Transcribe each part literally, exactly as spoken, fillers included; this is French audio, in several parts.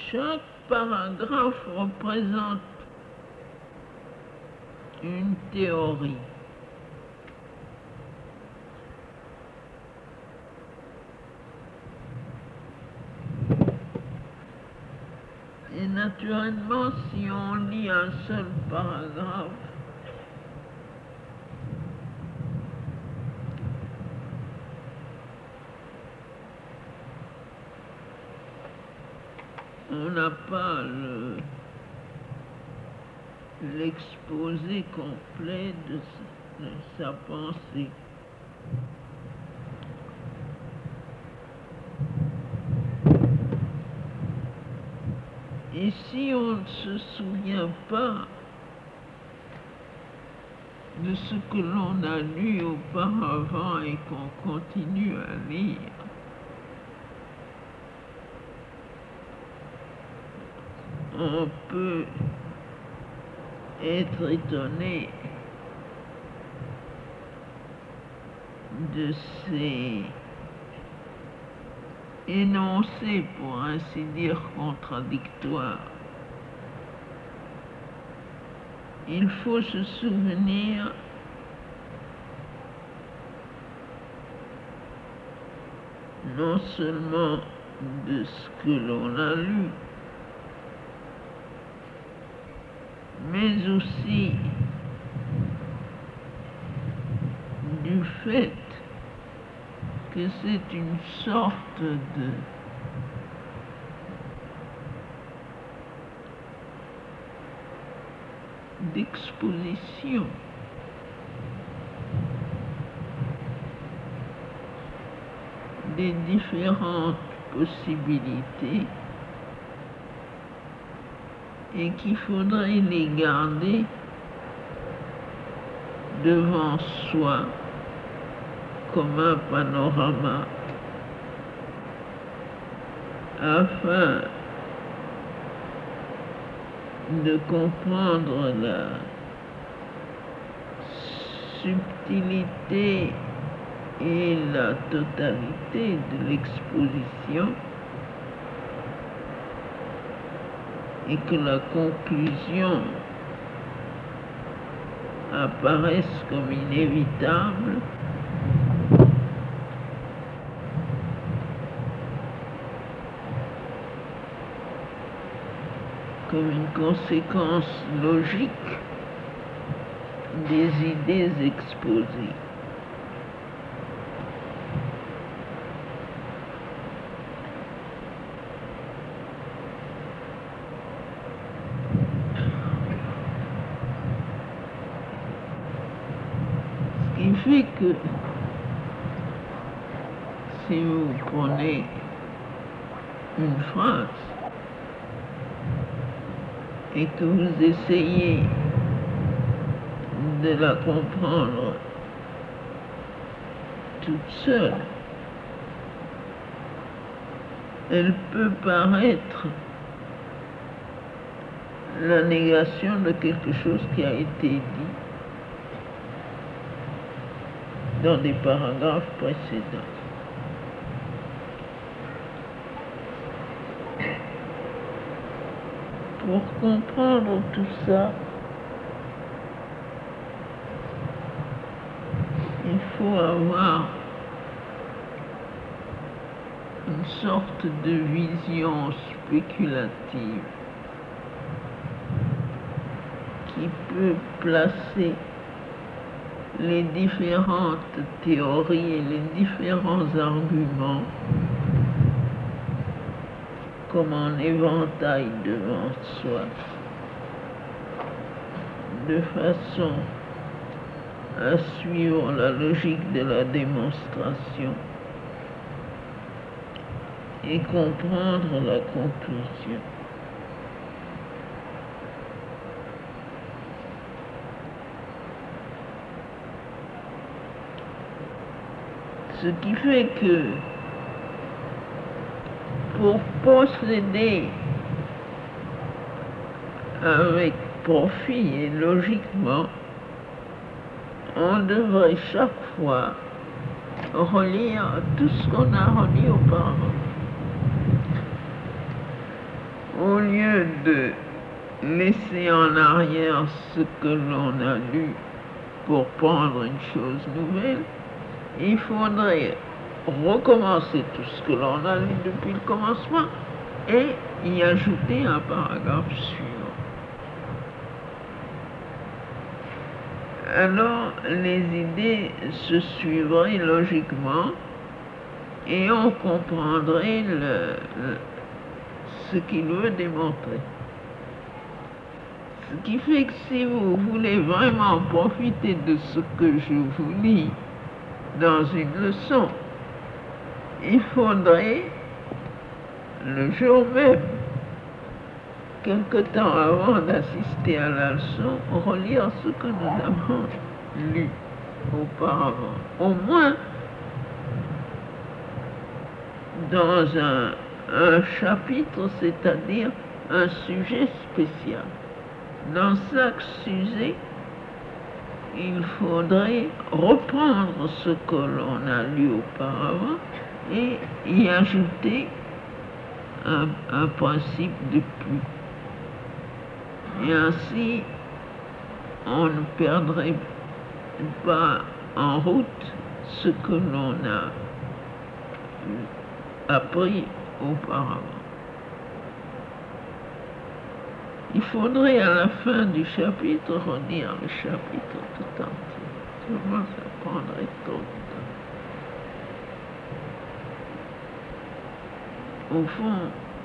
Chaque paragraphe représente une théorie. Et naturellement, si on lit un seul paragraphe, on n'a pas le, l'exposé complet de, de sa pensée. Et si on ne se souvient pas de ce que l'on a lu auparavant et qu'on continue à lire, on peut être étonné de ces énoncés, pour ainsi dire, contradictoires. Il faut se souvenir non seulement de ce que l'on a lu, mais aussi du fait que c'est une sorte de d'exposition des différentes possibilités et qu'il faudrait les garder devant soi comme un panorama afin de comprendre la subtilité et la totalité de l'exposition et que la conclusion apparaisse comme inévitable, comme une conséquence logique des idées exposées. Ce qui fait que si vous prenez une phrase et que vous essayez de la comprendre toute seule, elle peut paraître la négation de quelque chose qui a été dit dans des paragraphes précédents. Pour comprendre tout ça, il faut avoir une sorte de vision spéculative qui peut placer les différentes théories et les différents arguments comme un éventail devant soi, de façon à suivre la logique de la démonstration et comprendre la conclusion. Ce qui fait que pour posséder avec profit et logiquement, on devrait chaque fois relire tout ce qu'on a relu auparavant. au lieu de laisser en arrière ce que l'on a lu pour prendre une chose nouvelle, il faudrait recommencer tout ce que l'on a lu depuis le commencement et y ajouter un paragraphe suivant. Alors les idées se suivraient logiquement et on comprendrait le, le, ce qu'il veut démontrer. Ce qui fait que si vous voulez vraiment profiter de ce que je vous lis dans une leçon, il faudrait, le jour même, quelque temps avant d'assister à la leçon, relire ce que nous avons lu auparavant. Au moins dans un, un chapitre, c'est-à-dire un sujet spécial. Dans chaque sujet, il faudrait reprendre ce que l'on a lu auparavant et y ajouter un, un principe de plus. Et ainsi, on ne perdrait pas en route ce que l'on a appris auparavant. Il faudrait à la fin du chapitre relire le chapitre tout entier. Sûrement ça prendrait trop de temps. Au fond,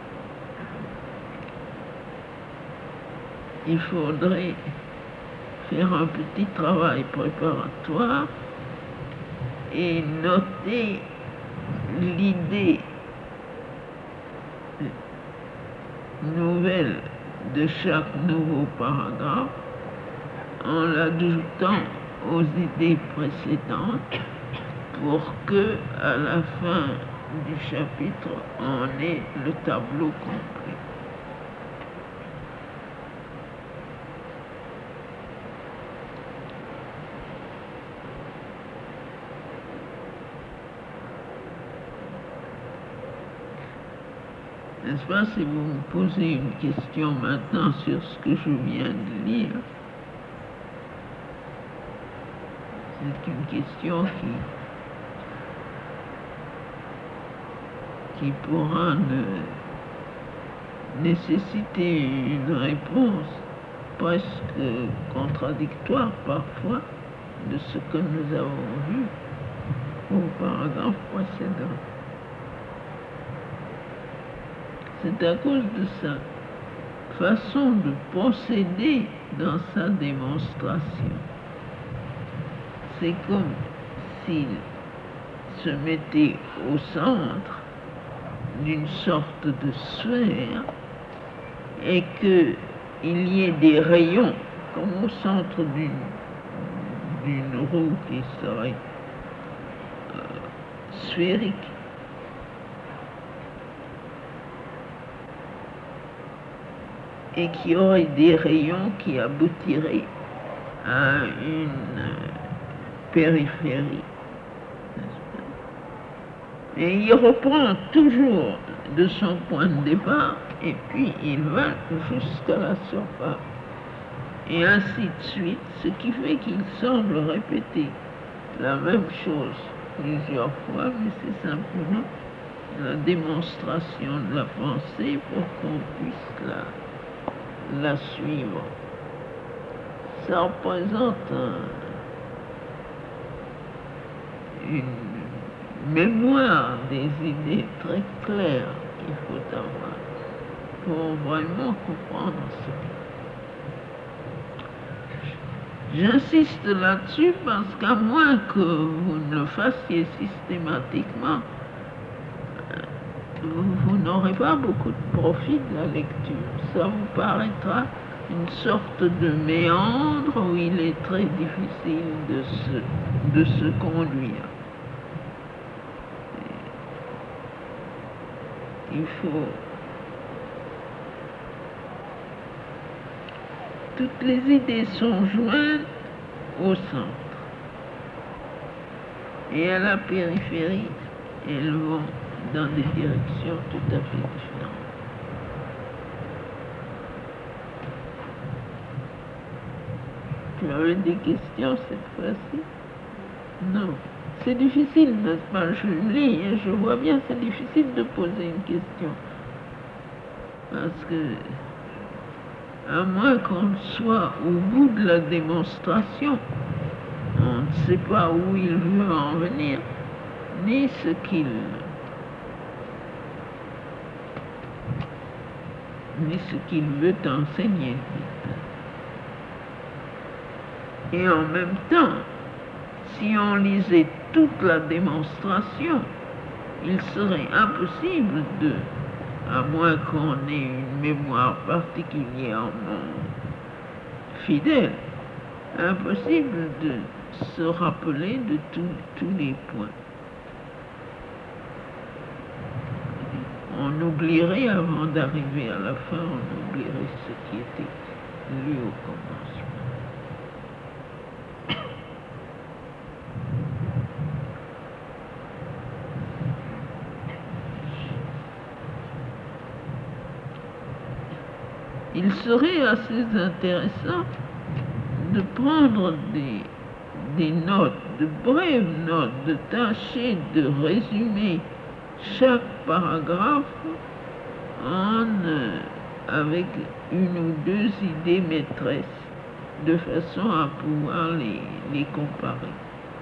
il faudrait faire un petit travail préparatoire et noter l'idée nouvelle de chaque nouveau paragraphe en l'ajoutant aux idées précédentes pour que, à la fin du chapitre, on ait le tableau complet. N'est-ce pas, si vous me posez une question maintenant sur ce que je viens de lire, c'est une question qui, qui pourra ne nécessiter une réponse presque contradictoire parfois de ce que nous avons vu au paragraphe précédent. C'est à cause de sa façon de procéder dans sa démonstration. C'est comme s'il se mettait au centre d'une sorte de sphère et qu'il y ait des rayons comme au centre d'une d'une roue qui serait euh, sphérique. Et qui aurait des rayons qui aboutiraient à une périphérie. Et il reprend toujours de son point de départ et puis il va jusqu'à la surface. Et ainsi de suite, ce qui fait qu'il semble répéter la même chose plusieurs fois, mais c'est simplement la démonstration de la pensée pour qu'on puisse la la suivre. Ça représente un, une mémoire des idées très claires qu'il faut avoir pour vraiment comprendre ça. J'insiste là-dessus parce qu'à moins que vous ne le fassiez systématiquement, vous, vous n'aurez pas beaucoup de profit de la lecture. Ça vous paraîtra une sorte de méandre où il est très difficile de se, de se conduire. Il faut... Toutes les idées sont jointes au centre. Et à la périphérie, elles vont dans des directions tout à fait différentes. Tu avais des questions cette fois-ci? Non. C'est difficile, n'est-ce pas? Je lis et je vois bien, c'est difficile de poser une question. Parce que, à moins qu'on soit au bout de la démonstration, on ne sait pas où il veut en venir, ni ce qu'il ni ce qu'il veut enseigner. Et en même temps, si on lisait toute la démonstration, il serait impossible de, à moins qu'on ait une mémoire particulièrement fidèle, impossible de se rappeler de tous les points. On oublierait, avant d'arriver à la fin, on oublierait ce qui était lu au commencement. Il serait assez intéressant de prendre des, des notes, de brèves notes, de tâcher de résumer chaque paragraphe en, euh, avec une ou deux idées maîtresses, de façon à pouvoir les, les comparer.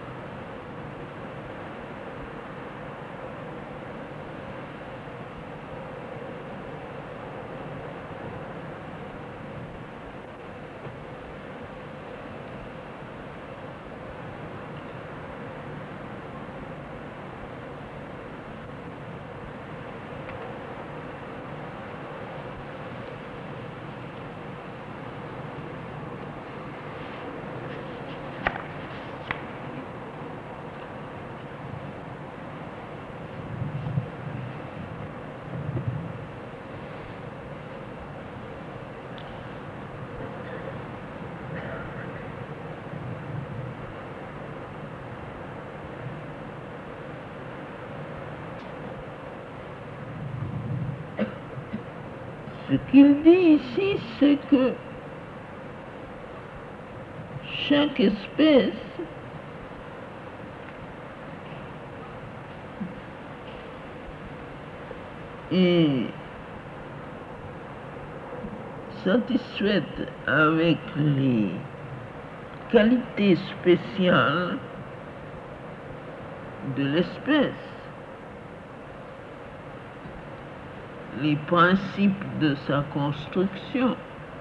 Ce qu'il dit ici, c'est que chaque espèce est satisfaite avec les qualités spéciales de l'espèce, les principes de sa construction,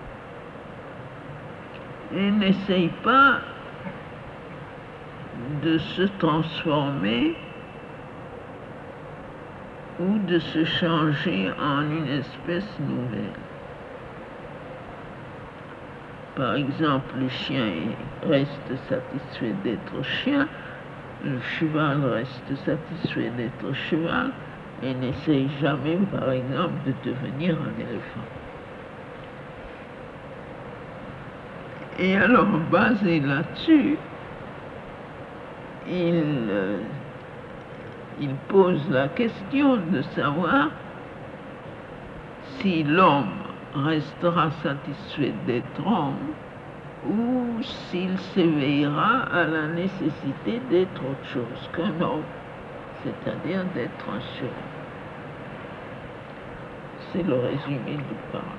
et n'essaye pas de se transformer ou de se changer en une espèce nouvelle. Par exemple, le chien reste satisfait d'être chien, le cheval reste satisfait d'être cheval, et n'essaye jamais, par exemple, de devenir un éléphant. Et alors, basé là-dessus, il, euh, il pose la question de savoir si l'homme restera satisfait d'être homme ou s'il s'éveillera à la nécessité d'être autre chose qu'un homme, c'est-à-dire d'être un cheval. C'est le résumé du paragraphe.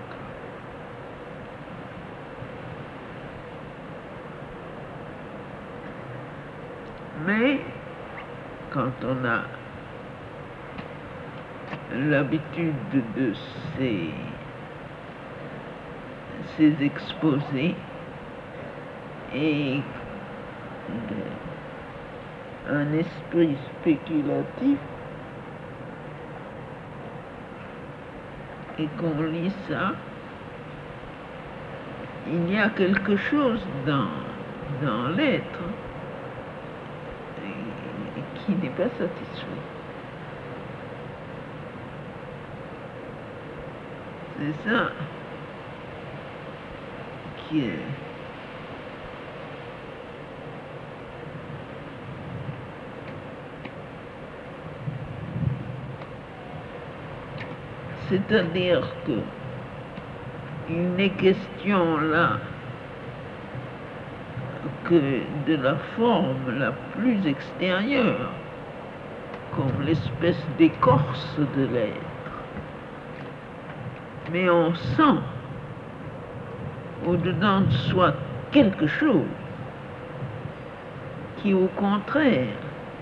Mais quand on a l'habitude de ces, ces exposés et un esprit spéculatif, et qu'on lit ça, il y a quelque chose dans, dans l'être qui n'est pas satisfait. C'est ça qui est c'est-à-dire que il n'est question là que de la forme la plus extérieure, comme l'espèce d'écorce de l'être. Mais on sent au-dedans de soi quelque chose qui, au contraire,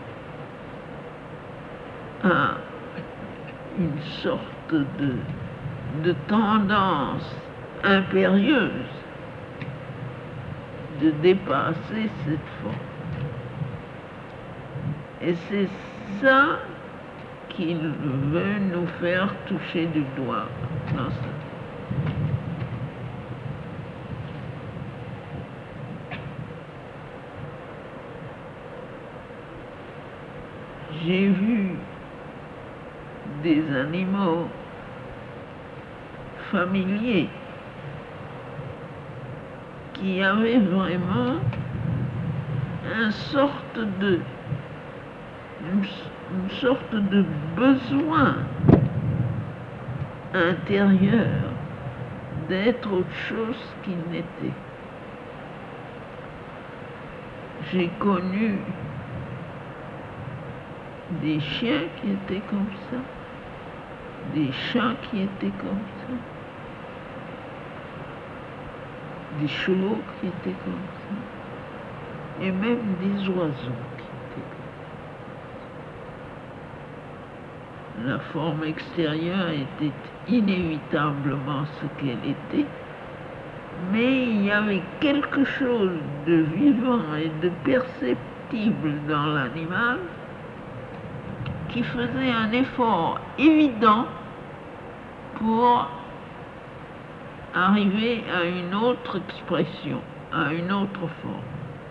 a une sorte de, de tendance impérieuse de dépasser cette forme. Et c'est ça qu'il veut nous faire toucher du doigt dans ça. J'ai vu des animaux familiers qui avaient vraiment une sorte de, une, une sorte de besoin intérieur d'être autre chose qu'ils n'étaient. J'ai connu des chiens qui étaient comme ça, des chats qui étaient comme ça, des chevaux qui étaient comme ça, et même des oiseaux qui étaient comme ça. La forme extérieure était inévitablement ce qu'elle était, mais il y avait quelque chose de vivant et de perceptible dans l'animal qui faisait un effort évident pour arriver à une autre expression, à une autre forme.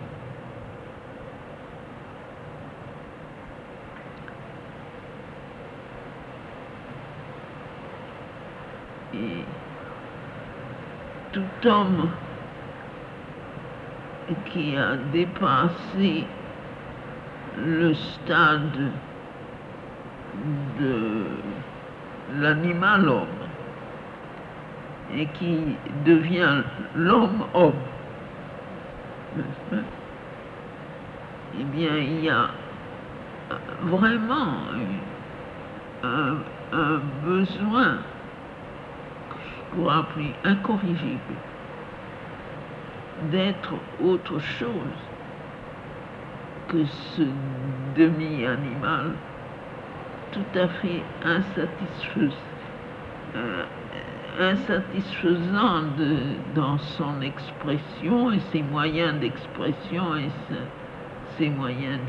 Et tout homme qui a dépassé le stade de l'animal homme et qui devient l'homme homme, eh bien il y a vraiment un, un besoin que je pourrais appeler incorrigible d'être autre chose que ce demi-animal tout à fait insatisfaisant, euh, insatisfaisant de, dans son expression et ses moyens d'expression et ses, ses moyens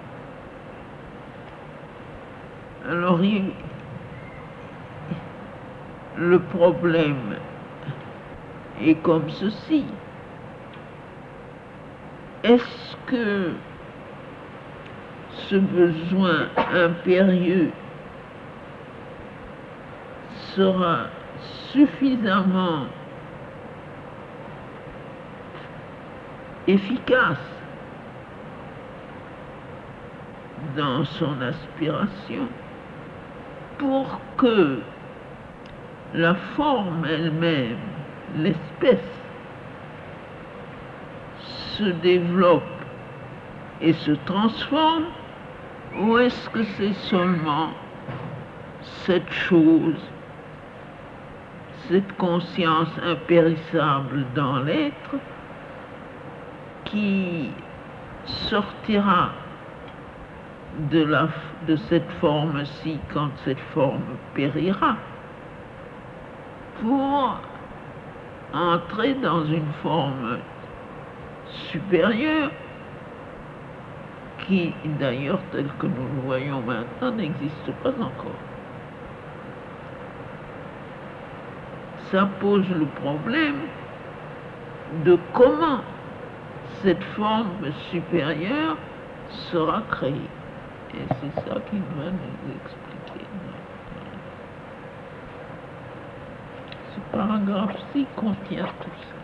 de... Alors, il, le problème est comme ceci. Est-ce que ce besoin impérieux sera suffisamment efficace dans son aspiration pour que la forme elle-même, l'espèce, se développe et se transforme, ou est-ce que c'est seulement cette chose, cette conscience impérissable dans l'être qui sortira de, la, de cette forme-ci quand cette forme périra pour entrer dans une forme supérieure qui, d'ailleurs, tel que nous le voyons maintenant, n'existe pas encore. Ça pose le problème de comment cette forme supérieure sera créée. Et c'est ça qu'il va nous expliquer. Ce paragraphe-ci contient tout ça.